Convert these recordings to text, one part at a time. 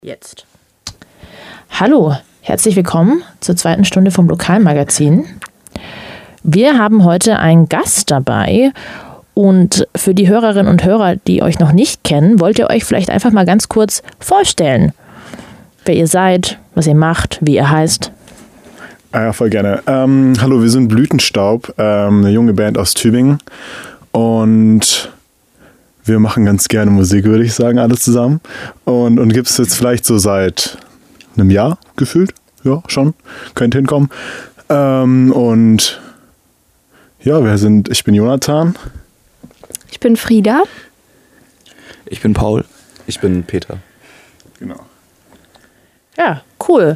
Jetzt. Hallo, herzlich willkommen zur zweiten Stunde vom Lokalmagazin. Wir haben heute einen Gast dabei und für die Hörerinnen und Hörer, die euch noch nicht kennen, wollt ihr euch vielleicht einfach mal ganz kurz vorstellen, wer ihr seid, was ihr macht, wie ihr heißt. Ja, voll gerne. Hallo, wir sind Blütenstaub, eine junge Band aus Tübingen und wir machen ganz gerne Musik, würde ich sagen, alle zusammen. Und gibt es jetzt vielleicht so seit einem Jahr gefühlt. Ja, schon. Könnte hinkommen. Und ja, ich bin Jonathan. Ich bin Frieda. Ich bin Paul. Ich bin Peter. Genau. Ja, cool.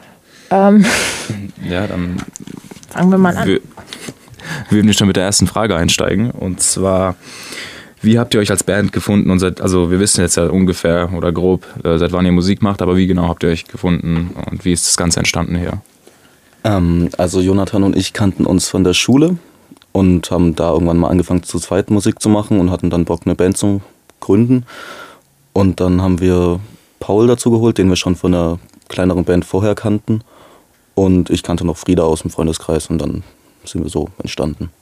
Ja, dann fangen wir mal an. Wir würden schon mit der ersten Frage einsteigen. Und zwar, wie habt ihr euch als Band gefunden? Und wir wissen jetzt ja ungefähr oder grob, seit wann ihr Musik macht, aber wie genau habt ihr euch gefunden und wie ist das Ganze entstanden hier? Also Jonathan und ich kannten uns von der Schule und haben da irgendwann mal angefangen zu zweit Musik zu machen und hatten dann Bock, eine Band zu gründen. Und dann haben wir Paul dazu geholt, den wir schon von einer kleineren Band vorher kannten. Und ich kannte noch Frieda aus dem Freundeskreis und dann sind wir so entstanden.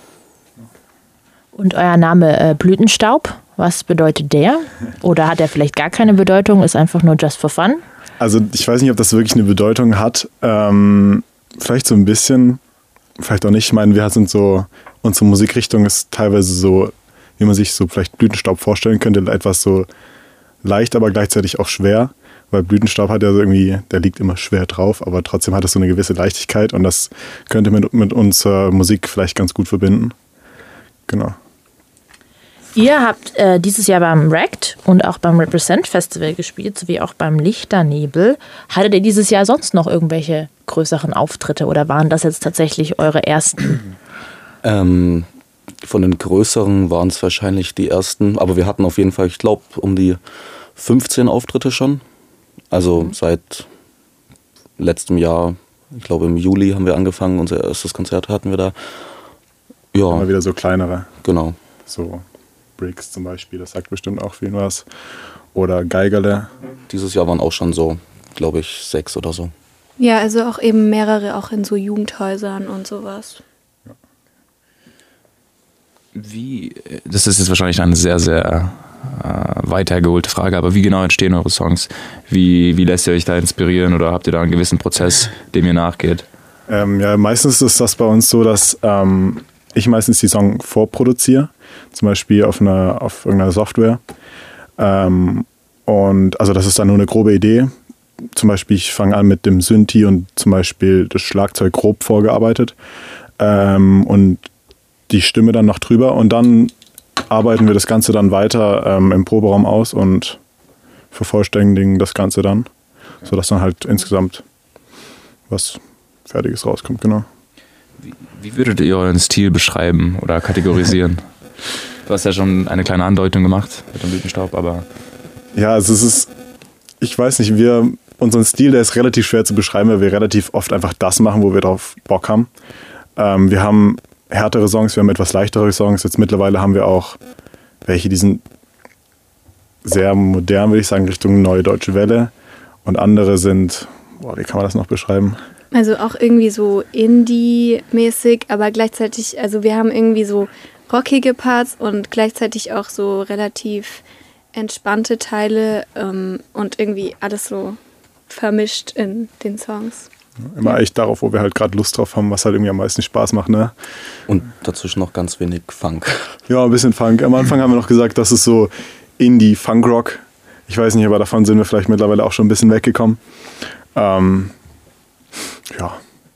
Und euer Name Blütenstaub, was bedeutet der? Oder hat er vielleicht gar keine Bedeutung, ist einfach nur just for fun? Also ich weiß nicht, ob das wirklich eine Bedeutung hat. Vielleicht so ein bisschen, vielleicht auch nicht. Ich meine, wir sind so, unsere Musikrichtung ist teilweise so, wie man sich so vielleicht Blütenstaub vorstellen könnte, etwas so leicht, aber gleichzeitig auch schwer. Weil Blütenstaub hat ja so irgendwie, der liegt immer schwer drauf, aber trotzdem hat es so eine gewisse Leichtigkeit und das könnte mit unserer Musik vielleicht ganz gut verbinden. Genau. Ihr habt dieses Jahr beim RECT und auch beim Represent Festival gespielt, sowie auch beim Lichternebel. Hattet ihr dieses Jahr sonst noch irgendwelche größeren Auftritte oder waren das jetzt tatsächlich eure ersten? Von den größeren waren es wahrscheinlich die ersten, aber wir hatten auf jeden Fall, ich glaube, um die 15 Auftritte schon. Also seit letztem Jahr, ich glaube im Juli haben wir angefangen, unser erstes Konzert hatten wir da. Ja. Immer wieder so kleinere. Genau. So Bricks zum Beispiel, das sagt bestimmt auch viel was. Oder Geigerle. Dieses Jahr waren auch schon so, glaube ich, 6 oder so. Ja, also auch eben mehrere, auch in so Jugendhäusern und sowas. Das ist jetzt wahrscheinlich eine sehr, sehr weit hergeholte Frage, aber wie genau entstehen eure Songs? Wie lässt ihr euch da inspirieren oder habt ihr da einen gewissen Prozess, dem ihr nachgeht? Ja, meistens ist das bei uns so, dass ich meistens die Song vorproduziere, zum Beispiel auf irgendeiner Software. Und also das ist dann nur eine grobe Idee. Zum Beispiel, ich fange an mit dem Synthi und zum Beispiel das Schlagzeug grob vorgearbeitet und die Stimme dann noch drüber und dann arbeiten wir das Ganze dann weiter im Proberaum aus und vervollständigen das Ganze dann, sodass dann halt insgesamt was Fertiges rauskommt, genau. Wie würdet ihr euren Stil beschreiben oder kategorisieren? Du hast ja schon eine kleine Andeutung gemacht mit dem Blütenstaub, aber... Ja, also ich weiß nicht, unseren Stil, der ist relativ schwer zu beschreiben, weil wir relativ oft einfach das machen, wo wir drauf Bock haben. Wir haben härtere Songs, wir haben etwas leichtere Songs. Jetzt mittlerweile haben wir auch welche, die sind sehr modern, würde ich sagen, Richtung Neue Deutsche Welle. Und andere sind, wie kann man das noch beschreiben? Also auch irgendwie so Indie-mäßig, aber gleichzeitig, also wir haben irgendwie so rockige Parts und gleichzeitig auch so relativ entspannte Teile und irgendwie alles so vermischt in den Songs. Immer echt darauf, wo wir halt gerade Lust drauf haben, was halt irgendwie am meisten Spaß macht, ne? Und dazwischen noch ganz wenig Funk. Ja, ein bisschen Funk. Am Anfang haben wir noch gesagt, das ist so Indie-Funk-Rock. Ich weiß nicht, aber davon sind wir vielleicht mittlerweile auch schon ein bisschen weggekommen. Ja.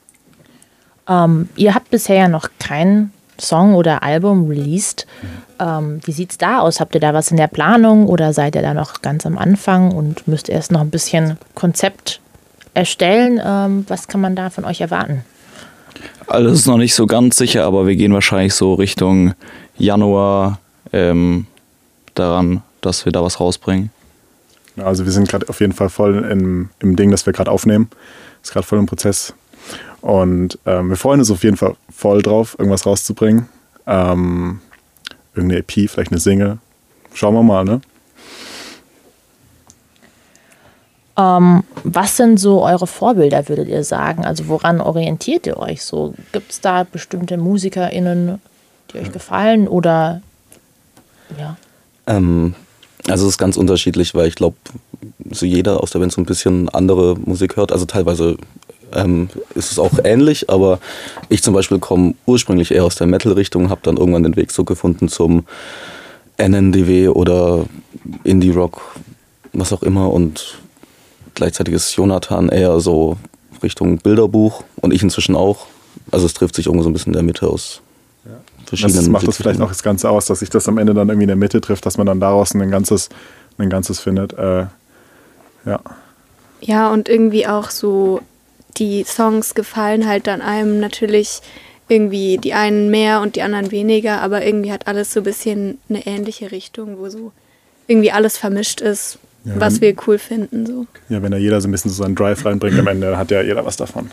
Ihr habt bisher ja noch keinen Song oder Album released. Wie sieht's da aus? Habt ihr da was in der Planung oder seid ihr da noch ganz am Anfang und müsst erst noch ein bisschen Konzept erstellen? Was kann man da von euch erwarten? Alles ist noch nicht so ganz sicher, aber wir gehen wahrscheinlich so Richtung Januar daran, dass wir da was rausbringen. Also wir sind gerade auf jeden Fall voll im Ding, das wir gerade aufnehmen. Ist gerade voll im Prozess. Und wir freuen uns auf jeden Fall voll drauf, irgendwas rauszubringen. Irgendeine EP, vielleicht eine Single. Schauen wir mal, ne? Was sind so eure Vorbilder, würdet ihr sagen? Also woran orientiert ihr euch so? Gibt es da bestimmte MusikerInnen, die euch gefallen oder ja? Also es ist ganz unterschiedlich, weil ich glaube, so jeder aus der Band so ein bisschen andere Musik hört. Also teilweise ist es auch ähnlich, aber ich zum Beispiel komme ursprünglich eher aus der Metal-Richtung, habe dann irgendwann den Weg so gefunden zum NNDW oder Indie-Rock, was auch immer, und gleichzeitig ist Jonathan eher so Richtung Bilderbuch und ich inzwischen auch. Also es trifft sich irgendwo so ein bisschen in der Mitte aus verschiedenen. Das macht das vielleicht auch das Ganze aus, dass sich das am Ende dann irgendwie in der Mitte trifft, dass man dann daraus ein Ganzes findet. Ja. Ja, und irgendwie auch so die Songs gefallen halt dann einem natürlich irgendwie die einen mehr und die anderen weniger, aber irgendwie hat alles so ein bisschen eine ähnliche Richtung, wo so irgendwie alles vermischt ist, Ja, was wir cool finden. So. Ja, wenn da jeder so ein bisschen so seinen Drive reinbringt am Ende, hat ja jeder was davon.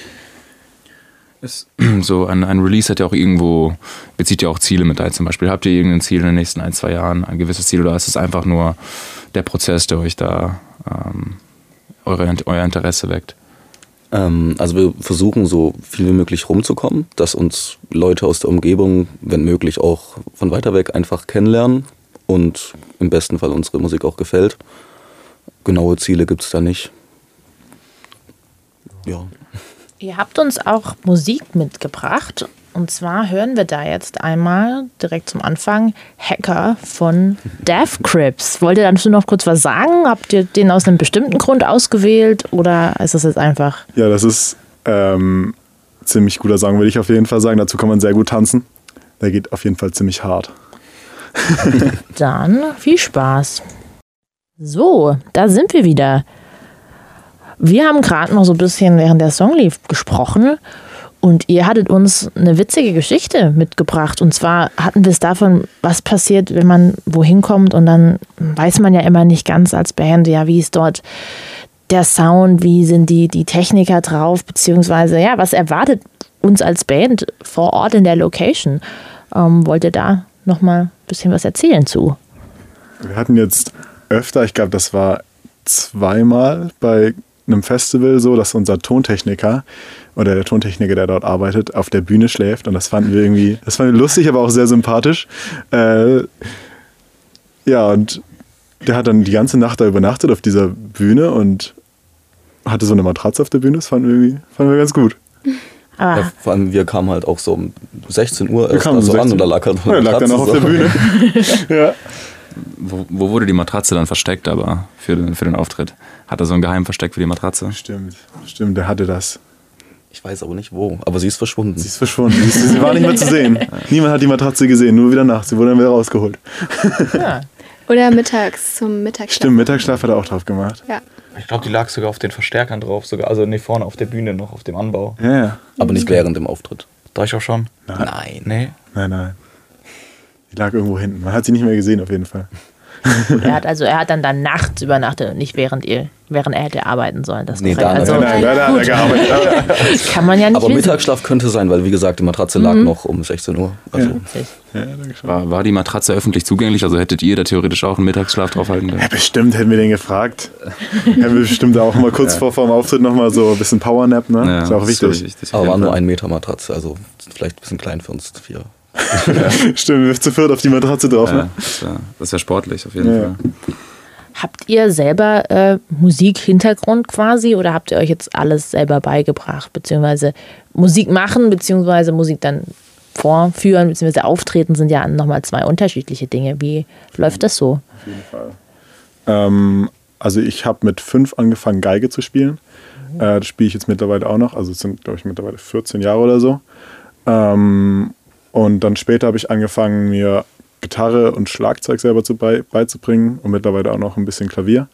So ein Release hat ja auch irgendwo, bezieht ja auch Ziele mit ein. Zum Beispiel habt ihr irgendein Ziel in den nächsten 1-2 Jahren, ein gewisses Ziel, oder ist es einfach nur der Prozess, der euch da euer Interesse weckt? Also wir versuchen so viel wie möglich rumzukommen, dass uns Leute aus der Umgebung, wenn möglich auch von weiter weg, einfach kennenlernen und im besten Fall unsere Musik auch gefällt. Genaue Ziele gibt es da nicht. Ja. Ihr habt uns auch Musik mitgebracht. Und zwar hören wir da jetzt einmal direkt zum Anfang Hacker von Death Grips. Wollt ihr dazu noch kurz was sagen? Habt ihr den aus einem bestimmten Grund ausgewählt oder ist das jetzt einfach? Ja, das ist ziemlich guter Song, würde ich auf jeden Fall sagen. Dazu kann man sehr gut tanzen. Der geht auf jeden Fall ziemlich hart. Dann viel Spaß. So, da sind wir wieder. Wir haben gerade noch so ein bisschen, während der Song lief, gesprochen. Und ihr hattet uns eine witzige Geschichte mitgebracht. Und zwar hatten wir es davon, was passiert, wenn man wohin kommt. Und dann weiß man ja immer nicht ganz als Band, ja, wie ist dort der Sound, wie sind die Techniker drauf, beziehungsweise, ja, was erwartet uns als Band vor Ort in der Location? Wollt ihr da nochmal ein bisschen was erzählen zu? Wir hatten jetzt öfter, ich glaube, das war 2-mal bei einem Festival so, dass unser Tontechniker oder der Tontechniker, der dort arbeitet, auf der Bühne schläft. Und das fanden wir lustig, aber auch sehr sympathisch. Ja, und der hat dann die ganze Nacht da übernachtet auf dieser Bühne und hatte so eine Matratze auf der Bühne. Das fanden wir ganz gut. Ja, vor allem wir kamen halt auch so um 16 Uhr Wir erst kamen so um an 16. und da lag halt Ja, lag dann auch auf der Bühne. Ja. Wo wurde die Matratze dann versteckt, aber für den Auftritt? Hat er so ein Geheimversteck für die Matratze? Stimmt, der hatte das. Ich weiß aber nicht wo, aber sie ist verschwunden. Sie ist verschwunden. Sie war nicht mehr zu sehen. Niemand hat die Matratze gesehen, nur wieder nachts. Sie wurde dann wieder rausgeholt. Ja. Oder mittags zum Mittagsschlaf. Stimmt, Mittagsschlaf hat er auch drauf gemacht. Ja. Ich glaube, die lag sogar auf den Verstärkern drauf, sogar, also nee, vorne auf der Bühne noch, auf dem Anbau. Ja. Aber nicht während dem Auftritt. Da ich auch schon? Nein. Nee. Nein. Die lag irgendwo hinten. Man hat sie nicht mehr gesehen, auf jeden Fall. Er hat dann nachts übernachtet und nicht während er hätte arbeiten sollen. Das Nee, korrekt. da- Also, Nein, da hat er gearbeitet. kann man ja nicht Aber wissen. Mittagsschlaf könnte sein, weil wie gesagt, die Matratze lag noch um 16 Uhr. Also War die Matratze öffentlich zugänglich? Also hättet ihr da theoretisch auch einen Mittagsschlaf draufhalten können? Ja, bestimmt hätten wir den gefragt. Hätten wir bestimmt auch mal kurz vor dem Auftritt nochmal so ein bisschen Powernap, ne? Ja, ist auch wichtig. auf aber jeden war nur Fall. 1 Meter Matratze, also vielleicht ein bisschen klein für uns 4. Stimmt, wir zu viert auf die Matratze drauf, Ja, ne? das wär sportlich, auf jeden Ja. Fall. Habt ihr selber Musikhintergrund quasi oder habt ihr euch jetzt alles selber beigebracht? Beziehungsweise Musik machen, beziehungsweise Musik dann vorführen, beziehungsweise auftreten sind ja nochmal 2 unterschiedliche Dinge. Wie läuft das so? Auf jeden Fall. Also ich habe mit 5 angefangen, Geige zu spielen. Das spiele ich jetzt mittlerweile auch noch. Also es sind, glaube ich, mittlerweile 14 Jahre oder so. Und dann später habe ich angefangen, mir Gitarre und Schlagzeug selber beizubringen und mittlerweile auch noch ein bisschen Klavier.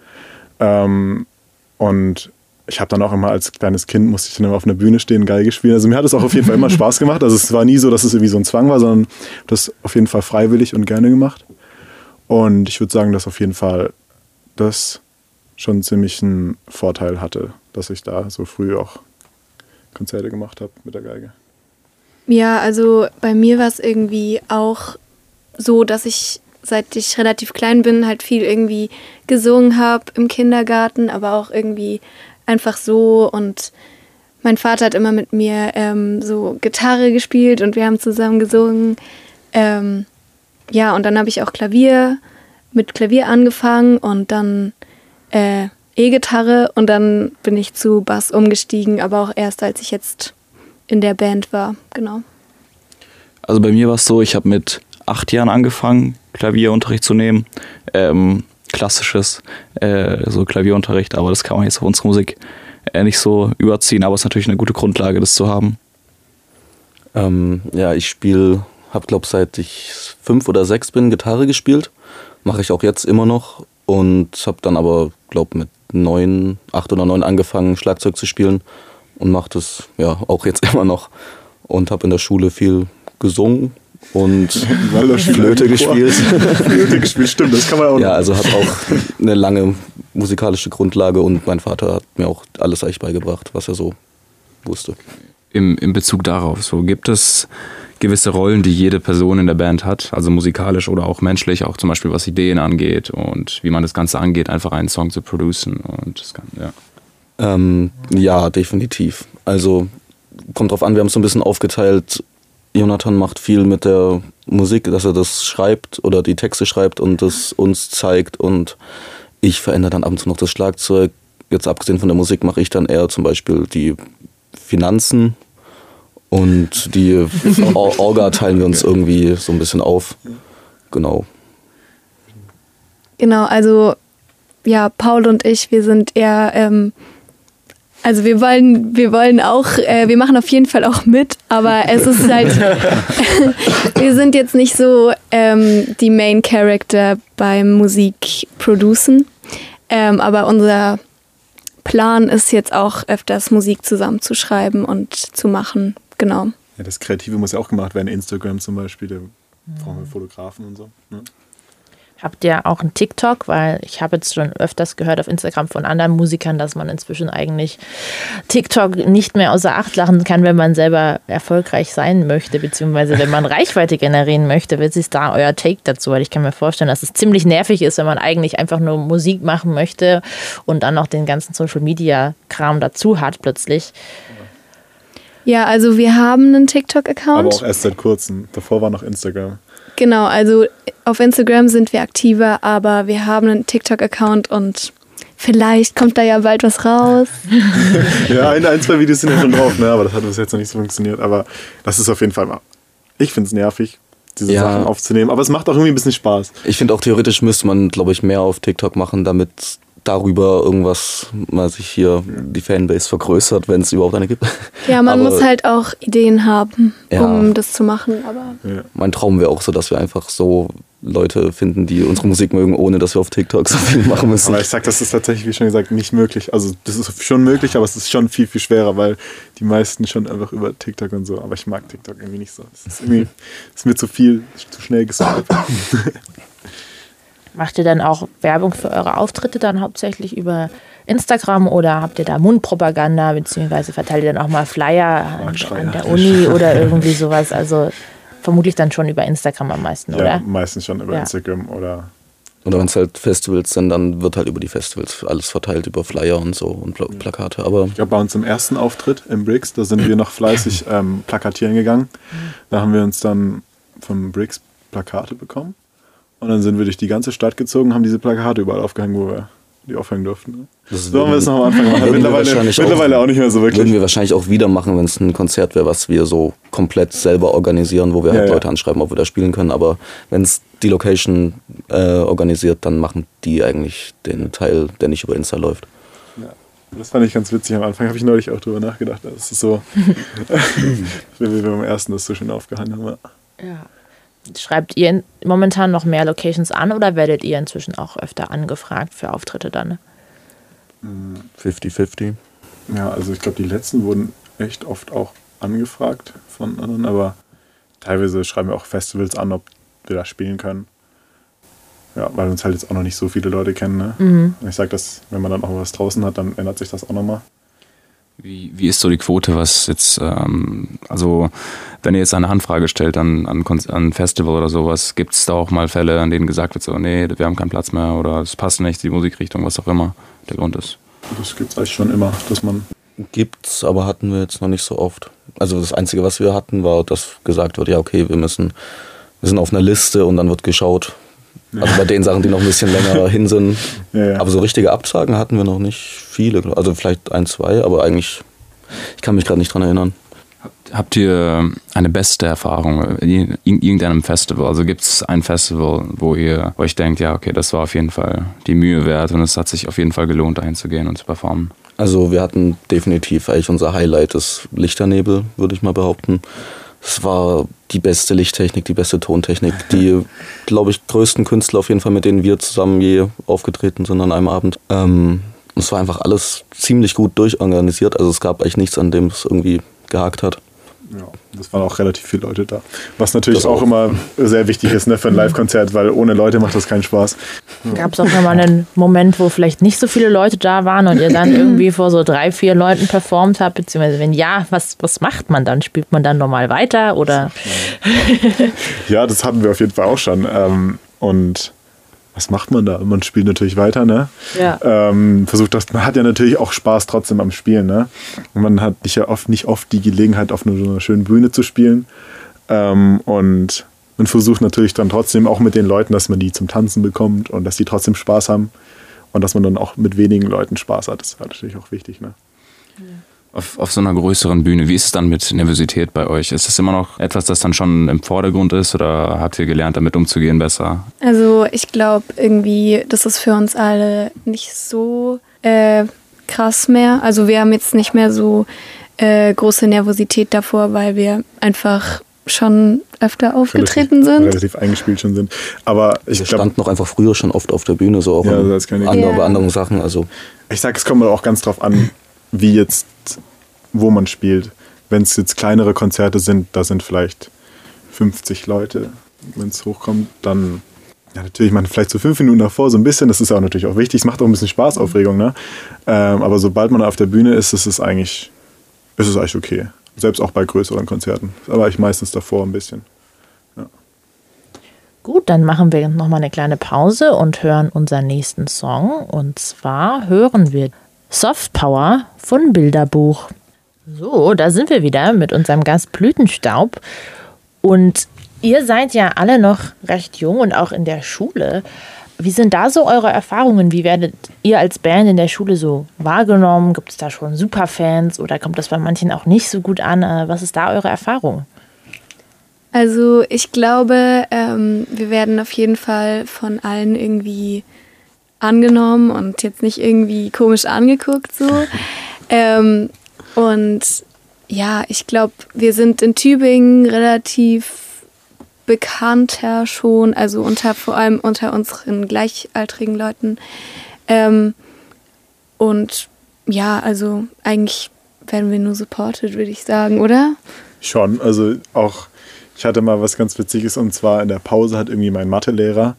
Und ich habe dann auch immer als kleines Kind, musste ich dann immer auf einer Bühne stehen, Geige spielen. Also mir hat es auch auf jeden Fall immer Spaß gemacht. Also es war nie so, dass es irgendwie so ein Zwang war, sondern das auf jeden Fall freiwillig und gerne gemacht. Und ich würde sagen, dass auf jeden Fall das schon ziemlich einen Vorteil hatte, dass ich da so früh auch Konzerte gemacht habe mit der Geige. Ja, also bei mir war es irgendwie auch so, dass ich seit ich relativ klein bin, halt viel irgendwie gesungen habe im Kindergarten, aber auch irgendwie einfach so. Und mein Vater hat immer mit mir so Gitarre gespielt und wir haben zusammen gesungen. Ja, und dann habe ich auch mit Klavier angefangen und dann E-Gitarre und dann bin ich zu Bass umgestiegen, aber auch erst, als ich jetzt in der Band war, genau. Also bei mir war es so, ich habe mit 8 Jahren angefangen, Klavierunterricht zu nehmen. Klassisches so Klavierunterricht, aber das kann man jetzt auf unsere Musik nicht so überziehen, aber es ist natürlich eine gute Grundlage, das zu haben. Ja, ich habe glaube seit ich 5 oder 6 bin Gitarre gespielt, mache ich auch jetzt immer noch und habe dann aber glaube mit 8 oder 9 angefangen Schlagzeug zu spielen und mache das ja auch jetzt immer noch und habe in der Schule viel gesungen und Flöte gespielt. Flöte gespielt, stimmt, das kann man auch noch. Ja, also habe auch eine lange musikalische Grundlage und mein Vater hat mir auch alles eigentlich beigebracht, was er so wusste. Im Bezug darauf, so gibt es gewisse Rollen, die jede Person in der Band hat, also musikalisch oder auch menschlich, auch zum Beispiel was Ideen angeht und wie man das Ganze angeht, einfach einen Song zu producen und das kann, ja. Ja, definitiv. Also kommt drauf an, wir haben es so ein bisschen aufgeteilt. Jonathan macht viel mit der Musik, dass er das schreibt oder die Texte schreibt und das uns zeigt und ich verändere dann ab und zu noch das Schlagzeug. Jetzt abgesehen von der Musik mache ich dann eher zum Beispiel die Finanzen und die Orga teilen wir uns irgendwie so ein bisschen auf. Genau. Genau, also ja, Paul und ich, wir sind eher, also wir wollen auch, wir machen auf jeden Fall auch mit, aber es ist halt, wir sind jetzt nicht so die Main Character beim Musikproducen, aber unser Plan ist jetzt auch öfters Musik zusammenzuschreiben und zu machen, genau. Ja, das Kreative muss ja auch gemacht werden, Instagram zum Beispiel, da brauchen wir Fotografen und so. Ne? Habt ihr auch einen TikTok? Weil ich habe jetzt schon öfters gehört auf Instagram von anderen Musikern, dass man inzwischen eigentlich TikTok nicht mehr außer Acht lassen kann, wenn man selber erfolgreich sein möchte, beziehungsweise wenn man Reichweite generieren möchte. Was ist da euer Take dazu? Weil ich kann mir vorstellen, dass es ziemlich nervig ist, wenn man eigentlich einfach nur Musik machen möchte und dann noch den ganzen Social-Media-Kram dazu hat plötzlich. Ja, also wir haben einen TikTok-Account. Aber auch erst seit kurzem. Davor war noch Instagram. Genau, also auf Instagram sind wir aktiver, aber wir haben einen TikTok-Account und vielleicht kommt da ja bald was raus. Ja, ein, 2 Videos sind ja schon drauf, ne? Aber das hat bis jetzt noch nicht so funktioniert. Aber das ist auf jeden Fall mal. Ich finde es nervig, diese Sachen aufzunehmen. Aber es macht auch irgendwie ein bisschen Spaß. Ich finde auch theoretisch müsste man, glaube ich, mehr auf TikTok machen, damit darüber irgendwas mal sich hier die Fanbase vergrößert, wenn es überhaupt eine gibt. Ja, man muss halt auch Ideen haben, um das zu machen. Aber mein Traum wäre auch so, dass wir einfach so Leute finden, die unsere Musik mögen, ohne dass wir auf TikTok so viel machen müssen. Aber ich sag, das ist tatsächlich, wie schon gesagt, nicht möglich. Also das ist schon möglich, aber es ist schon viel, viel schwerer, weil die meisten schon einfach über TikTok und so. Aber ich mag TikTok irgendwie nicht so. Es ist irgendwie, ist mir zu viel, zu schnell geswiped. Macht ihr dann auch Werbung für eure Auftritte dann hauptsächlich über Instagram oder habt ihr da Mundpropaganda, beziehungsweise verteilt ihr dann auch mal Flyer an der Uni oder irgendwie sowas? Also vermutlich dann schon über Instagram am meisten, oder? Ja, meistens schon über Instagram oder wenn es halt Festivals sind, dann wird halt über die Festivals alles verteilt, über Flyer und so und Plakate. Aber ich glaube, bei uns im ersten Auftritt im Brix, da sind wir noch fleißig plakatieren gegangen. Da haben wir uns dann vom Brix Plakate bekommen. Und dann sind wir durch die ganze Stadt gezogen, haben diese Plakate überall aufgehängt, wo wir die aufhängen durften. Ne? So haben wir es noch am Anfang gemacht. Mittlerweile auch nicht mehr so wirklich. Würden wir wahrscheinlich auch wieder machen, wenn es ein Konzert wäre, was wir so komplett selber organisieren, wo wir halt Leute anschreiben, ob wir da spielen können. Aber wenn es die Location organisiert, dann machen die eigentlich den Teil, der nicht über Insta läuft. Ja, das fand ich ganz witzig. Am Anfang habe ich neulich auch drüber nachgedacht. Das ist so, wie wir beim ersten das so schön aufgehangen haben. Ja. Schreibt ihr momentan noch mehr Locations an oder werdet ihr inzwischen auch öfter angefragt für Auftritte dann? 50-50. Ja, also ich glaube, die letzten wurden echt oft auch angefragt von anderen, aber teilweise schreiben wir auch Festivals an, ob wir da spielen können. Ja, weil uns halt jetzt auch noch nicht so viele Leute kennen. Ne? Und ich sage, dass wenn man dann auch was draußen hat, dann ändert sich das auch nochmal. Wie ist so die Quote, was jetzt, also wenn ihr jetzt eine Anfrage stellt an ein Festival oder sowas, gibt es da auch mal Fälle, an denen gesagt wird, so, nee, wir haben keinen Platz mehr oder es passt nicht, die Musikrichtung, was auch immer der Grund ist? Das gibt es eigentlich schon immer, dass man... Gibt's, aber hatten wir jetzt noch nicht so oft. Also das Einzige, was wir hatten, war, dass gesagt wird, ja okay, wir sind auf einer Liste und dann wird geschaut. Also bei den Sachen, die noch ein bisschen länger hin sind. Ja. Aber so richtige Absagen hatten wir noch nicht viele. Also vielleicht 1, 2, aber eigentlich, ich kann mich gerade nicht dran erinnern. Habt ihr eine beste Erfahrung in irgendeinem Festival? Also gibt es ein Festival, wo ihr euch denkt, ja okay, das war auf jeden Fall die Mühe wert und es hat sich auf jeden Fall gelohnt, dahin zu gehen und zu performen? Also wir hatten definitiv eigentlich unser Highlight ist Lichternebel, würde ich mal behaupten. Es war die beste Lichttechnik, die beste Tontechnik, die, glaube ich, größten Künstler auf jeden Fall, mit denen wir zusammen je aufgetreten sind an einem Abend. Es war einfach alles ziemlich gut durchorganisiert, also es gab eigentlich nichts, an dem es irgendwie gehakt hat. Ja, das waren auch relativ viele Leute da. Was natürlich auch immer sehr wichtig ist, ne, für ein Live-Konzert, weil ohne Leute macht das keinen Spaß. Gab es auch mal einen Moment, wo vielleicht nicht so viele Leute da waren und ihr dann irgendwie vor so 3, 4 Leuten performt habt? Beziehungsweise wenn ja, was macht man dann? Spielt man dann normal weiter? Oder? Ja, das hatten wir auf jeden Fall auch schon. Und was macht man da? Man spielt natürlich weiter, ne? Ja. Versucht das, man hat ja natürlich auch Spaß trotzdem am Spielen, ne? Und man hat nicht oft die Gelegenheit, auf so einer schönen Bühne zu spielen. Und man versucht natürlich dann trotzdem auch mit den Leuten, dass man die zum Tanzen bekommt und dass die trotzdem Spaß haben und dass man dann auch mit wenigen Leuten Spaß hat. Das ist natürlich auch wichtig, ne? Ja. Auf so einer größeren Bühne, wie ist es dann mit Nervosität bei euch? Ist das immer noch etwas, das dann schon im Vordergrund ist oder habt ihr gelernt, damit umzugehen besser? Also ich glaube irgendwie, das ist für uns alle nicht so krass mehr. Also wir haben jetzt nicht mehr so große Nervosität davor, weil wir einfach schon öfter aufgetreten sind. Relativ eingespielt schon sind. Aber ich Wir glaube, standen noch einfach früher schon oft auf der Bühne, so auch Ja, das kann ich- bei anderen Sachen. Also ich sag, es kommt auch ganz drauf an, wo man spielt. Wenn es jetzt kleinere Konzerte sind, da sind vielleicht 50 Leute. Wenn es hochkommt, dann, ja natürlich, man vielleicht so 5 Minuten davor so ein bisschen, das ist auch natürlich auch wichtig, es macht auch ein bisschen Spaß, Aufregung, ne? Aber sobald man auf der Bühne ist, ist es eigentlich okay. Selbst auch bei größeren Konzerten. Aber ich meistens davor ein bisschen. Ja. Gut, dann machen wir nochmal eine kleine Pause und hören unseren nächsten Song. Und zwar hören wir Soft Power von Bilderbuch. So, da sind wir wieder mit unserem Gast Blütenstaub. Und ihr seid ja alle noch recht jung und auch in der Schule. Wie sind da so eure Erfahrungen? Wie werdet ihr als Band in der Schule so wahrgenommen? Gibt es da schon Superfans oder kommt das bei manchen auch nicht so gut an? Was ist da eure Erfahrung? Also ich glaube, wir werden auf jeden Fall von allen irgendwie angenommen und jetzt nicht irgendwie komisch angeguckt so. Und ja, ich glaube, wir sind in Tübingen relativ bekannter schon, also vor allem unter unseren gleichaltrigen Leuten. Und ja, also eigentlich werden wir nur supported, würde ich sagen, oder? Schon, also auch, ich hatte mal was ganz Witziges und zwar in der Pause hat irgendwie mein Mathelehrer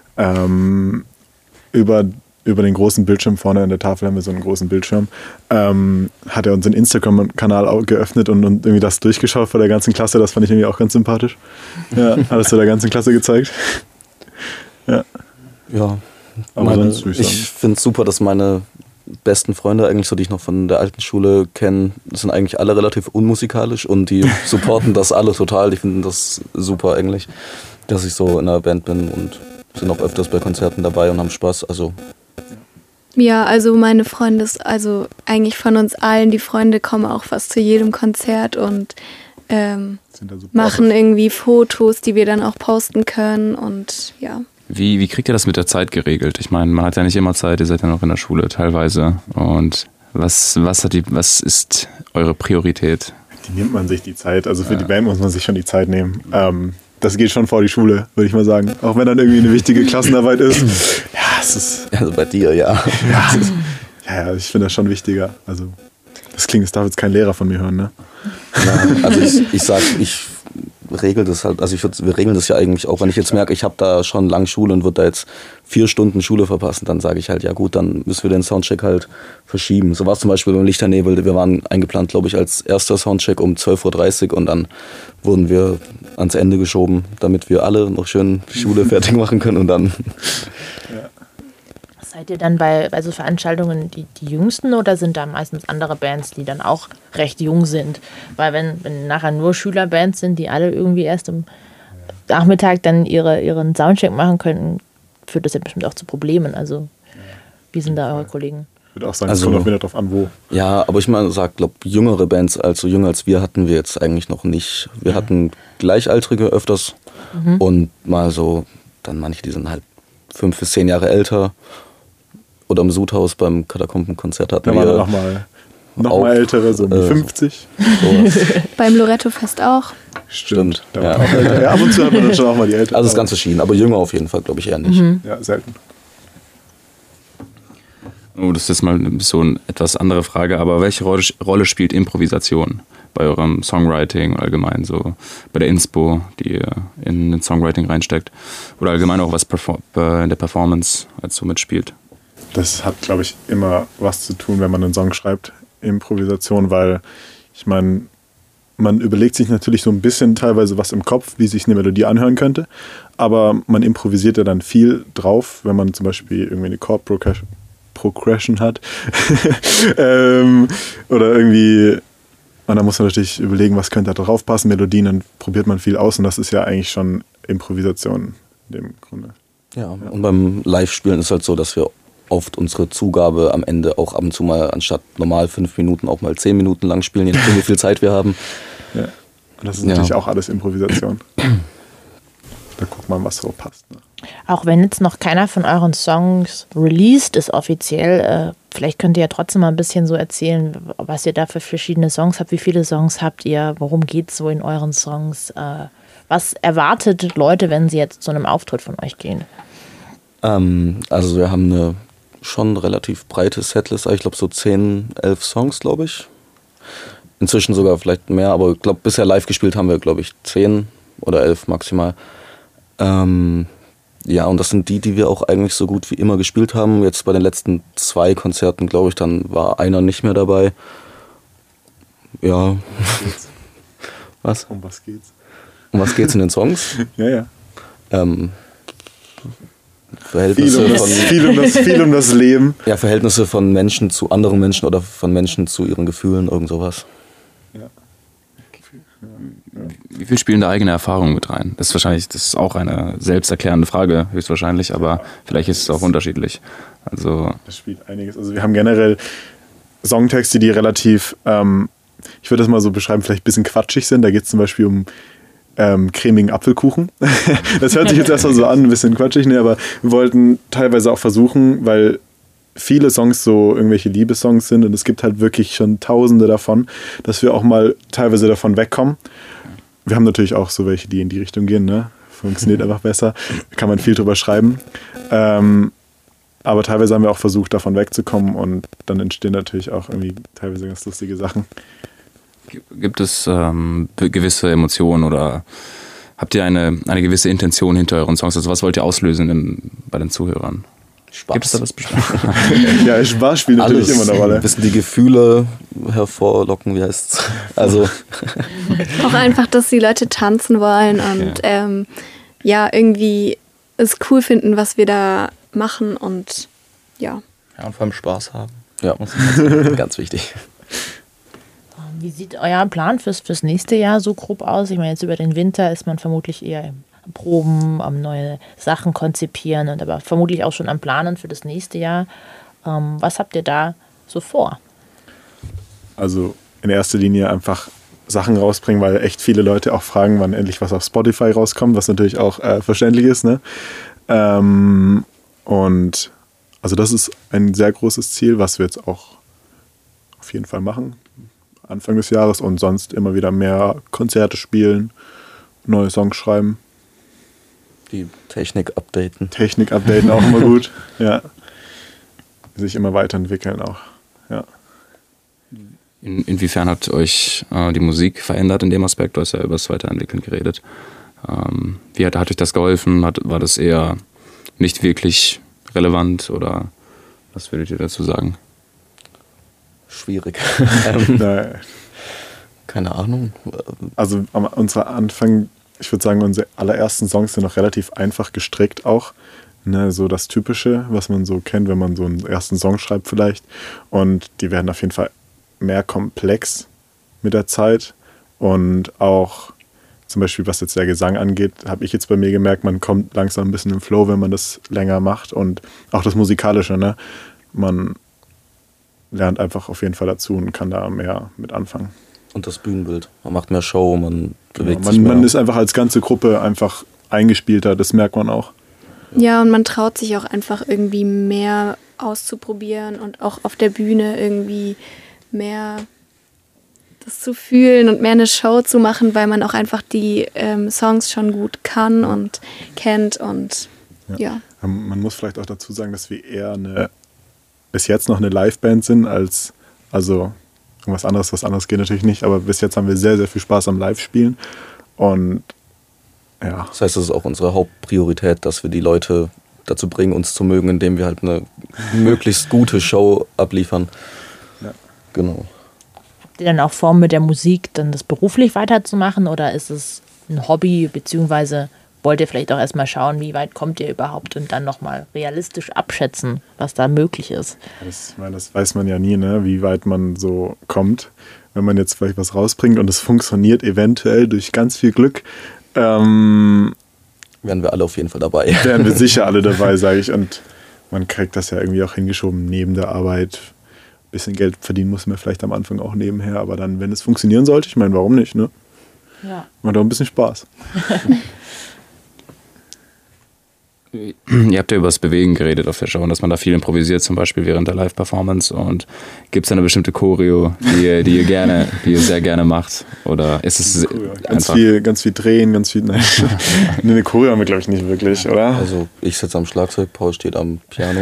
über den großen Bildschirm, vorne an der Tafel haben wir so einen großen Bildschirm, hat er unseren Instagram-Kanal geöffnet und irgendwie das durchgeschaut vor der ganzen Klasse. Das fand ich irgendwie auch ganz sympathisch. Ja, hat es der ganzen Klasse gezeigt. Ja. Aber sonst würde ich sagen. ich finde es super, dass meine besten Freunde eigentlich, so die ich noch von der alten Schule kenne, sind eigentlich alle relativ unmusikalisch und die supporten das alle total. Die finden das super eigentlich, dass ich so in einer Band bin und sind auch öfters bei Konzerten dabei und haben Spaß. Also Ja, also meine Freunde, also eigentlich von uns allen, die Freunde kommen auch fast zu jedem Konzert und Sind da super machen irgendwie Fotos, die wir dann auch posten können und ja. Wie kriegt ihr das mit der Zeit geregelt? Ich meine, man hat ja nicht immer Zeit, ihr seid ja noch in der Schule teilweise. Und was ist eure Priorität? Die nimmt man sich die Zeit. Also für die Band muss man sich schon die Zeit nehmen. Das geht schon vor die Schule, würde ich mal sagen. Auch wenn dann irgendwie eine wichtige Klassenarbeit ist. Ja, es ist. also bei dir, ja. Ja, ich finde das schon wichtiger. Also, das darf jetzt kein Lehrer von mir hören, ne? Ja, also ich regelt das halt, also wir regeln das ja eigentlich auch, wenn ich jetzt merke, ich habe da schon lang Schule und würde da jetzt 4 Stunden Schule verpassen, dann sage ich halt, ja gut, dann müssen wir den Soundcheck halt verschieben. So war es zum Beispiel beim Lichternebel, wir waren eingeplant, glaube ich, als erster Soundcheck um 12:30 Uhr und dann wurden wir ans Ende geschoben, damit wir alle noch schön Schule fertig machen können und dann... Seid ihr dann bei so Veranstaltungen die Jüngsten oder sind da meistens andere Bands, die dann auch recht jung sind? Weil wenn nachher nur Schülerbands sind, die alle irgendwie erst am Nachmittag dann ihren Soundcheck machen könnten, führt das ja bestimmt auch zu Problemen. Also wie sind da eure Kollegen? Ich würde auch sagen, es kommt auch wieder drauf an, wo. Ja, aber ich meine, glaube jüngere Bands, also jünger als wir, hatten wir jetzt eigentlich noch nicht. Wir hatten Gleichaltrige öfters und mal so, dann manche, die sind halt 5 bis 10 Jahre älter. Oder im Sudhaus beim Katakombenkonzert hatten wir... Da waren noch mal ältere, so 50. Beim Loretto-Fest auch. Stimmt. Ja. Ja, ab und zu hat man dann schon auch mal die Älteren. Also es ist ganz verschieden, aber jünger auf jeden Fall, glaube ich, eher nicht. Ja, selten. Oh, das ist mal so eine etwas andere Frage, aber welche Rolle spielt Improvisation bei eurem Songwriting allgemein, so bei der Inspo, die ihr in den Songwriting reinsteckt? Oder allgemein auch was in der Performance als so mitspielt? Das hat, glaube ich, immer was zu tun, wenn man einen Song schreibt, Improvisation, weil ich meine, man überlegt sich natürlich so ein bisschen teilweise was im Kopf, wie sich eine Melodie anhören könnte, aber man improvisiert ja dann viel drauf, wenn man zum Beispiel irgendwie eine Chord Progression hat oder irgendwie, und dann muss man natürlich überlegen, was könnte da drauf passen, Melodien, dann probiert man viel aus und das ist ja eigentlich schon Improvisation in dem Grunde. Ja, und beim Live-Spielen ist halt so, dass wir oft unsere Zugabe am Ende auch ab und zu mal anstatt normal 5 Minuten auch mal 10 Minuten lang spielen, je nachdem wie viel Zeit wir haben. Ja. Und das ist natürlich auch alles Improvisation. Da guckt man, was so passt. Ne? Auch wenn jetzt noch keiner von euren Songs released ist offiziell, vielleicht könnt ihr ja trotzdem mal ein bisschen so erzählen, was ihr da für verschiedene Songs habt, wie viele Songs habt ihr, worum geht es so in euren Songs, was erwartet Leute, wenn sie jetzt zu einem Auftritt von euch gehen? Also wir haben eine schon relativ breite Setlist, ich glaube so 10, 11 Songs, glaube ich. Inzwischen sogar vielleicht mehr, aber ich glaube bisher live gespielt haben wir, glaube ich, 10 oder 11 maximal. Ja, und das sind die wir auch eigentlich so gut wie immer gespielt haben. Jetzt bei den letzten 2 Konzerten, glaube ich, dann war einer nicht mehr dabei. Ja. Was? Um was geht's? Um was geht's in den Songs? Ja. Verhältnisse viel um das Leben. Ja, Verhältnisse von Menschen zu anderen Menschen oder von Menschen zu ihren Gefühlen, irgend sowas. Ja. Wie viel spielen da eigene Erfahrungen mit rein? Das ist auch eine selbsterklärende Frage, höchstwahrscheinlich, aber vielleicht ist es auch unterschiedlich. Also das spielt einiges. Also wir haben generell Songtexte, die relativ, ich würde das mal so beschreiben, vielleicht ein bisschen quatschig sind. Da geht es zum Beispiel um cremigen Apfelkuchen. Das hört sich jetzt erstmal so an, ein bisschen quatschig, ne? Aber wir wollten teilweise auch versuchen, weil viele Songs so irgendwelche Liebessongs sind und es gibt halt wirklich schon Tausende davon, dass wir auch mal teilweise davon wegkommen. Wir haben natürlich auch so welche, die in die Richtung gehen, ne? Funktioniert einfach besser, kann man viel drüber schreiben. Aber teilweise haben wir auch versucht, davon wegzukommen und dann entstehen natürlich auch irgendwie teilweise ganz lustige Sachen. Gibt es gewisse Emotionen oder habt ihr eine gewisse Intention hinter euren Songs? Also was wollt ihr auslösen bei den Zuhörern? Spaß. Gibt es da was Bestimmtes? Ja, Spaß spielt natürlich immer eine Rolle. Ein bisschen die Gefühle hervorlocken, wie heißt's? Also auch einfach, dass die Leute tanzen wollen und irgendwie es cool finden, was wir da machen und ja. Ja, und vor allem Spaß haben. Ja, ganz wichtig. Wie sieht euer Plan fürs nächste Jahr so grob aus? Ich meine, jetzt über den Winter ist man vermutlich eher am Proben, am neue Sachen konzipieren und aber vermutlich auch schon am Planen für das nächste Jahr. Was habt ihr da so vor? Also in erster Linie einfach Sachen rausbringen, weil echt viele Leute auch fragen, wann endlich was auf Spotify rauskommt, was natürlich auch verständlich ist. Ne? Und also das ist ein sehr großes Ziel, was wir jetzt auch auf jeden Fall machen. Anfang des Jahres und sonst immer wieder mehr Konzerte spielen, neue Songs schreiben. Die Technik updaten. Technik updaten auch immer gut. Ja. Sich immer weiterentwickeln auch. Ja. Inwiefern hat euch die Musik verändert in dem Aspekt? Du hast ja über das Weiterentwickeln geredet. Wie hat euch das geholfen? War das eher nicht wirklich relevant oder was würdet ihr dazu sagen? Schwierig. Nein. Keine Ahnung. Also unser Anfang, ich würde sagen, unsere allerersten Songs sind noch relativ einfach gestrickt auch. Ne, so das Typische, was man so kennt, wenn man so einen ersten Song schreibt vielleicht. Und die werden auf jeden Fall mehr komplex mit der Zeit. Und auch zum Beispiel, was jetzt der Gesang angeht, habe ich jetzt bei mir gemerkt, man kommt langsam ein bisschen im Flow, wenn man das länger macht. Und auch das Musikalische, ne? Man lernt einfach auf jeden Fall dazu und kann da mehr mit anfangen. Und das Bühnenbild. Man macht mehr Show, man bewegt sich Man mehr. ist einfach als ganze Gruppe einfach eingespielter, das merkt man auch. Ja, und man traut sich auch einfach irgendwie mehr auszuprobieren und auch auf der Bühne irgendwie mehr das zu fühlen und mehr eine Show zu machen, weil man auch einfach die Songs schon gut kann und kennt und ja. Man muss vielleicht auch dazu sagen, dass wir eher bis jetzt noch eine Liveband sind als, also irgendwas anderes, was anderes geht natürlich nicht, aber bis jetzt haben wir sehr, sehr viel Spaß am Live-Spielen und ja. Das heißt, das ist auch unsere Hauptpriorität, dass wir die Leute dazu bringen, uns zu mögen, indem wir halt eine möglichst gute Show abliefern. Ja. Genau. Habt ihr dann auch vor, mit der Musik dann das beruflich weiterzumachen oder ist es ein Hobby, beziehungsweise wollt ihr vielleicht auch erstmal schauen, wie weit kommt ihr überhaupt und dann nochmal realistisch abschätzen, was da möglich ist? Ich meine, das weiß man ja nie, ne, wie weit man so kommt, wenn man jetzt vielleicht was rausbringt und es funktioniert eventuell durch ganz viel Glück. Wären wir alle auf jeden Fall dabei. Wären wir sicher alle dabei, sage ich. Und man kriegt das ja irgendwie auch hingeschoben neben der Arbeit. Ein bisschen Geld verdienen muss man vielleicht am Anfang auch nebenher, aber dann, wenn es funktionieren sollte, ich meine, warum nicht, ne? Ja. Macht doch ein bisschen Spaß. Ihr habt ja über das Bewegen geredet auf der Show und dass man da viel improvisiert, zum Beispiel während der Live-Performance. Und gibt es da eine bestimmte Choreo, die ihr sehr gerne macht? Oder ist es ganz viel drehen, ganz viel. Nein, eine Choreo haben wir, glaube ich, nicht wirklich, oder? Also ich sitze am Schlagzeug, Paul steht am Piano,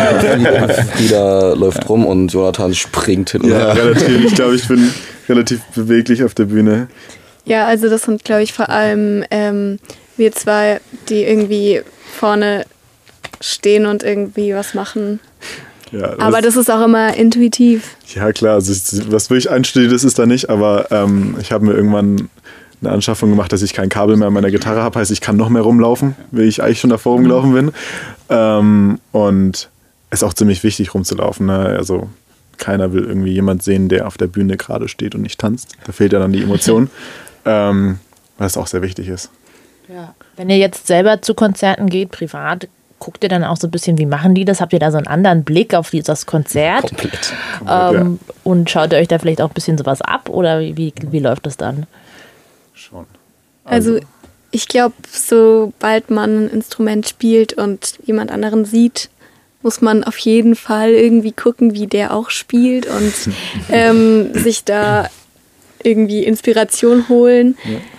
Frieda läuft rum und Jonathan springt hin und Ja, her. relativ. Ich glaube, ich bin relativ beweglich auf der Bühne. Ja, also das sind, glaube ich, vor allem wir zwei, die irgendwie vorne stehen und irgendwie was machen. Ja, Aber das ist auch immer intuitiv. Ja, klar, also was wirklich einstudiert ist, ist da nicht, aber ich habe mir irgendwann eine Anschaffung gemacht, dass ich kein Kabel mehr an meiner Gitarre habe, heißt, ich kann noch mehr rumlaufen, wie ich eigentlich schon davor rumgelaufen bin. Und es ist auch ziemlich wichtig rumzulaufen, ne? Also keiner will irgendwie jemand sehen, der auf der Bühne gerade steht und nicht tanzt. Da fehlt ja dann die Emotion, weil es auch sehr wichtig ist. Ja. Wenn ihr jetzt selber zu Konzerten geht, privat, guckt ihr dann auch so ein bisschen, wie machen die das? Habt ihr da so einen anderen Blick auf das Konzert? Komplett. Und schaut ihr euch da vielleicht auch ein bisschen sowas ab? Oder wie läuft das dann? Schon. Also ich glaube, sobald man ein Instrument spielt und jemand anderen sieht, muss man auf jeden Fall irgendwie gucken, wie der auch spielt und sich da irgendwie Inspiration holen.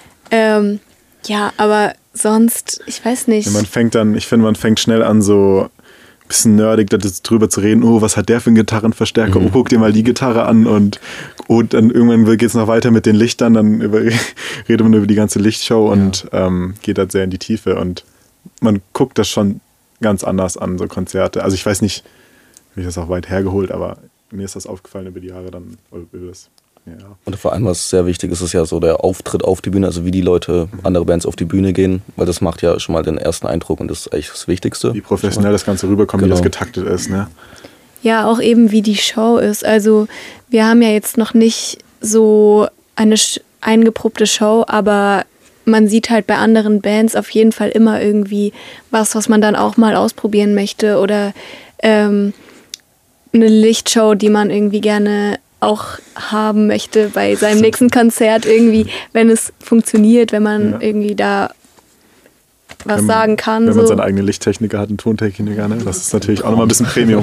Ja, aber sonst, ich weiß nicht. Ja, ich finde, man fängt schnell an, so ein bisschen nerdig drüber zu reden. Oh, was hat der für einen Gitarrenverstärker? Oh, guck dir mal die Gitarre an. Und dann irgendwann geht es noch weiter mit den Lichtern. Dann redet man über die ganze Lichtshow und geht halt sehr in die Tiefe. Und man guckt das schon ganz anders an, so Konzerte. Also ich weiß nicht, wie ich das auch weit hergeholt, aber mir ist das aufgefallen über die Jahre dann. Über das, ja. Und vor allem, was sehr wichtig ist, ist ja so der Auftritt auf die Bühne, also wie die Leute, andere Bands auf die Bühne gehen, weil das macht ja schon mal den ersten Eindruck und das ist eigentlich das Wichtigste. Wie professionell das Ganze rüberkommt, Genau. wie das getaktet ist. Ne? Ja, auch eben wie die Show ist. Also wir haben ja jetzt noch nicht so eine eingeprobte Show, aber man sieht halt bei anderen Bands auf jeden Fall immer irgendwie was man dann auch mal ausprobieren möchte oder eine Lichtshow, die man irgendwie gerne auch haben möchte bei seinem nächsten Konzert irgendwie, wenn es funktioniert, wenn man irgendwie da was sagen kann. Wenn man seine eigene Lichttechniker hat, einen Tontechniker, ne? Das ist natürlich auch nochmal ein bisschen Premium.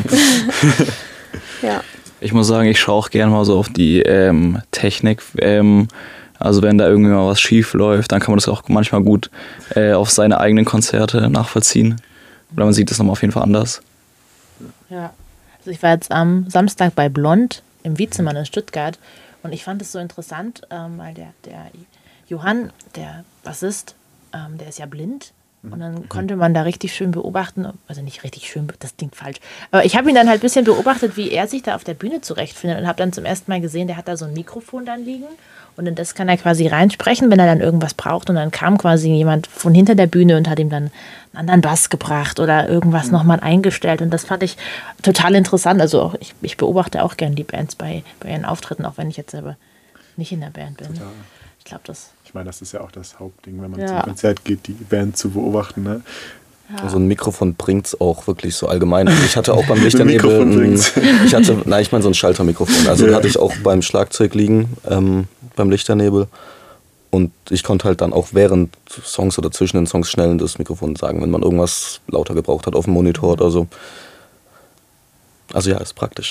Ja. Ich muss sagen, ich schaue auch gerne mal so auf die Technik. Also wenn da irgendwie mal was schief läuft, dann kann man das auch manchmal gut auf seine eigenen Konzerte nachvollziehen. Oder man sieht das nochmal auf jeden Fall anders. Ja. Also ich war jetzt am Samstag bei Blond im Wiezemann in Stuttgart. Und ich fand es so interessant, weil der Johann, der Bassist, der ist ja blind. Und dann konnte man da richtig schön beobachten, also nicht richtig schön, das klingt falsch, aber ich habe ihn dann halt ein bisschen beobachtet, wie er sich da auf der Bühne zurechtfindet und habe dann zum ersten Mal gesehen, der hat da so ein Mikrofon dann liegen und in das kann er quasi reinsprechen, wenn er dann irgendwas braucht und dann kam quasi jemand von hinter der Bühne und hat ihm dann einen anderen Bass gebracht oder irgendwas nochmal eingestellt und das fand ich total interessant, also auch, ich beobachte auch gerne die Bands bei ihren Auftritten, auch wenn ich jetzt selber nicht in der Band bin. Total. Ich glaube, ich meine, das ist ja auch das Hauptding, wenn man zum Konzert geht, die Band zu beobachten. Ne? Ja. So ein Mikrofon bringt es auch wirklich so allgemein. Ich hatte auch beim Lichternebel so ein Schaltermikrofon. Also da hatte ich auch beim Schlagzeug liegen, beim Lichternebel. Und ich konnte halt dann auch während Songs oder zwischen den Songs schnell in das Mikrofon sagen, wenn man irgendwas lauter gebraucht hat auf dem Monitor oder so. Also ja, ist praktisch.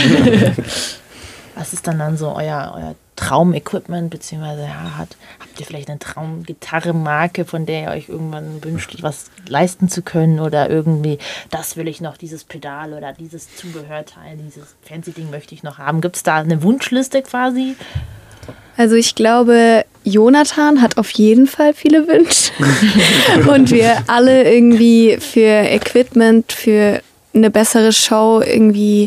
Was ist dann so euer Traumequipment, beziehungsweise habt ihr vielleicht eine Traumgitarrenmarke, von der ihr euch irgendwann wünscht, was leisten zu können oder irgendwie, das will ich noch, dieses Pedal oder dieses Zubehörteil, dieses Fancy-Ding möchte ich noch haben. Gibt es da eine Wunschliste quasi? Also ich glaube, Jonathan hat auf jeden Fall viele Wünsche und wir alle irgendwie für Equipment, für eine bessere Show irgendwie,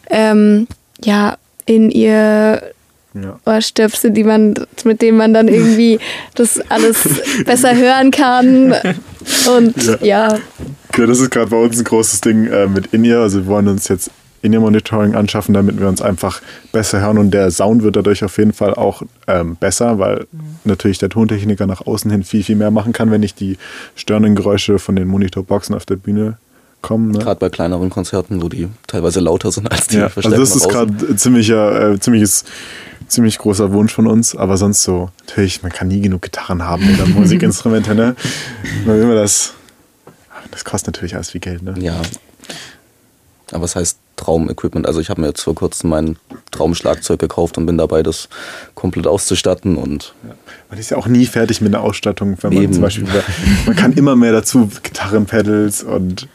in ihr Ohrstöpsel, mit denen man dann irgendwie das alles besser hören kann. Und ja, das ist gerade bei uns ein großes Ding mit In-Ear. Also wir wollen uns jetzt In-Ear-Monitoring anschaffen, damit wir uns einfach besser hören. Und der Sound wird dadurch auf jeden Fall auch besser, weil natürlich der Tontechniker nach außen hin viel, viel mehr machen kann, wenn nicht die störenden Geräusche von den Monitorboxen auf der Bühne kommen. Ne? Gerade bei kleineren Konzerten, wo die teilweise lauter sind als die Verstärker. Also das ist gerade ziemlich großer Wunsch von uns, aber sonst so, natürlich, man kann nie genug Gitarren haben oder Musikinstrumente, ne? Das kostet natürlich alles viel Geld, ne? Ja. Aber was heißt Traumequipment? Also ich habe mir jetzt vor kurzem mein Traumschlagzeug gekauft und bin dabei, das komplett auszustatten. Und man ist ja auch nie fertig mit einer Ausstattung, wenn man zum Beispiel, man kann immer mehr dazu, Gitarrenpedals und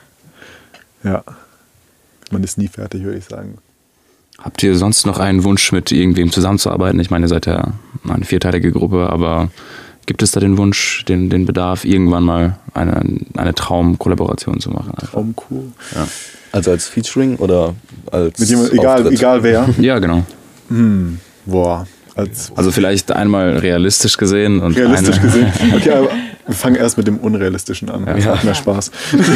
man ist nie fertig, würde ich sagen. Habt ihr sonst noch einen Wunsch, mit irgendwem zusammenzuarbeiten? Ich meine, ihr seid ja eine 4-teilige Gruppe, aber gibt es da den Wunsch, den Bedarf, irgendwann mal eine Traumkollaboration zu machen? Traumcool. Ja. Also als Featuring oder als mit jemand, egal wer? Ja, genau. Boah. Also vielleicht einmal realistisch gesehen. Und gesehen? Okay, aber wir fangen erst mit dem Unrealistischen an. Das macht mehr Spaß.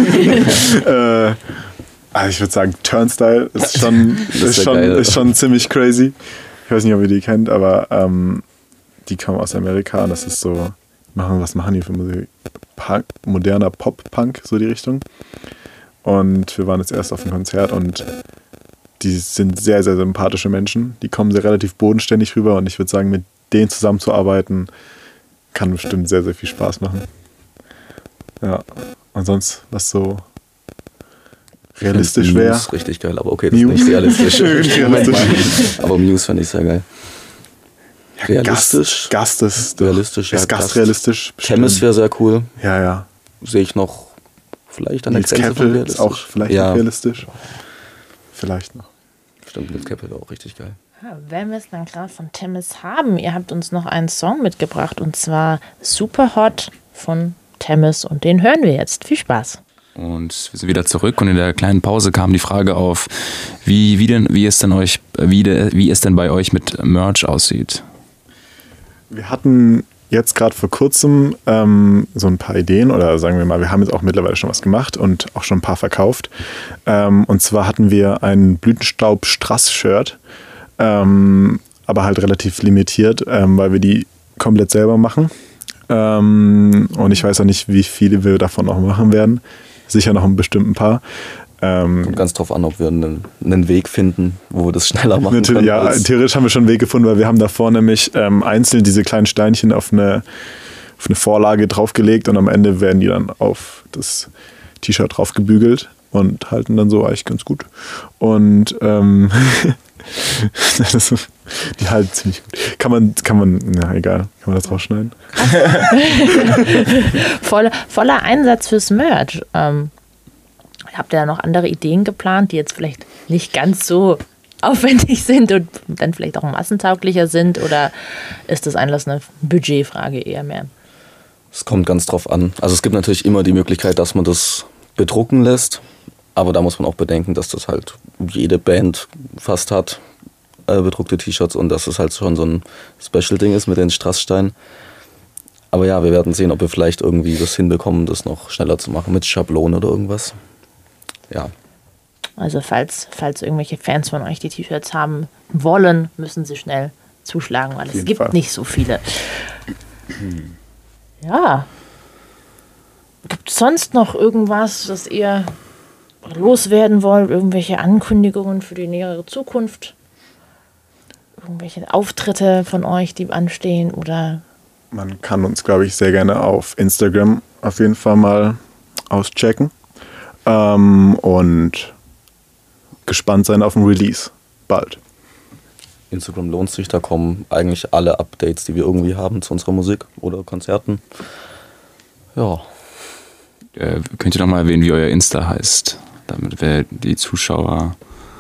Also ich würde sagen, Turnstile ist schon ziemlich crazy. Ich weiß nicht, ob ihr die kennt, aber die kommen aus Amerika und das ist so, was machen die für Musik? Moderner Pop-Punk, so die Richtung. Und wir waren jetzt erst auf einem Konzert und die sind sehr, sehr sympathische Menschen. Die kommen sehr relativ bodenständig rüber und ich würde sagen, mit denen zusammenzuarbeiten kann bestimmt sehr, sehr viel Spaß machen. Ja, und sonst, was so realistisch wäre. Muse richtig geil, aber okay, das ist nicht realistisch. Aber Muse fand ich sehr geil. Realistisch? Gast ist realistisch. Ist Gast realistisch? Chemist wäre sehr cool. Ja. Sehe ich noch vielleicht an der Grenze von realistisch. Ist auch vielleicht noch realistisch. Vielleicht noch. Stimmt, Nils Keppel wäre auch richtig geil. Wenn wir es dann gerade von Temis haben, ihr habt uns noch einen Song mitgebracht und zwar Super Hot von Temis und den hören wir jetzt. Viel Spaß. Und wir sind wieder zurück und in der kleinen Pause kam die Frage auf, wie es denn bei euch mit Merch aussieht. Wir hatten jetzt gerade vor kurzem so ein paar Ideen oder sagen wir mal, wir haben jetzt auch mittlerweile schon was gemacht und auch schon ein paar verkauft. Und zwar hatten wir ein Blütenstaub-Strass-Shirt, aber halt relativ limitiert, weil wir die komplett selber machen. Und ich weiß auch nicht, wie viele wir davon noch machen werden. Sicher noch einen bestimmten paar. Kommt ganz drauf an, ob wir einen Weg finden, wo wir das schneller machen können. Ja, theoretisch haben wir schon einen Weg gefunden, weil wir haben davor nämlich einzeln diese kleinen Steinchen auf eine Vorlage draufgelegt und am Ende werden die dann auf das T-Shirt drauf gebügelt und halten dann so eigentlich ganz gut. Und die halten ziemlich gut. Kann man, na egal, kann man das rausschneiden? Voller Einsatz fürs Merch. Habt ihr da noch andere Ideen geplant, die jetzt vielleicht nicht ganz so aufwendig sind und dann vielleicht auch massentauglicher sind? Oder ist das Einlass eine Budgetfrage eher mehr? Es kommt ganz drauf an. Also es gibt natürlich immer die Möglichkeit, dass man das bedrucken lässt. Aber da muss man auch bedenken, dass das halt jede Band fast hat, bedruckte T-Shirts, und dass es halt schon so ein Special-Ding ist mit den Strasssteinen. Aber ja, wir werden sehen, ob wir vielleicht irgendwie das hinbekommen, das noch schneller zu machen mit Schablone oder irgendwas. Ja. Also falls irgendwelche Fans von euch die T-Shirts haben wollen, müssen sie schnell zuschlagen, weil es gibt nicht so viele. Ja. Gibt es sonst noch irgendwas, das ihr loswerden wollt? Irgendwelche Ankündigungen für die nähere Zukunft? Irgendwelche Auftritte von euch, die anstehen? Oder? Man kann uns, glaube ich, sehr gerne auf Instagram auf jeden Fall mal auschecken. Und gespannt sein auf ein Release. Bald. Instagram lohnt sich, da kommen eigentlich alle Updates, die wir irgendwie haben zu unserer Musik oder Konzerten. Ja. Könnt ihr noch mal erwähnen, wie euer Insta heißt, damit wir die Zuschauer...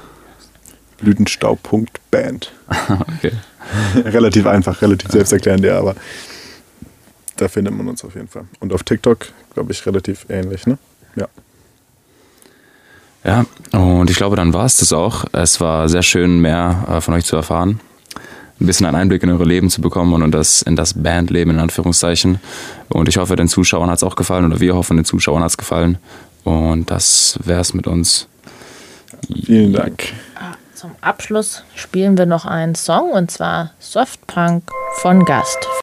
Blütenstaub.band. Okay. Relativ einfach, relativ selbsterklärend, ja, aber da findet man uns auf jeden Fall. Und auf TikTok, glaube ich, relativ ähnlich, ne? Ja. Ja, und ich glaube, dann war es das auch. Es war sehr schön, mehr von euch zu erfahren. Ein bisschen einen Einblick in eure Leben zu bekommen und in das Bandleben in Anführungszeichen. Und ich hoffe, den Zuschauern hat es auch gefallen, oder wir hoffen, den Zuschauern hat es gefallen. Und das wäre es mit uns. Vielen Dank. Zum Abschluss spielen wir noch einen Song, und zwar Softpunk von Gast.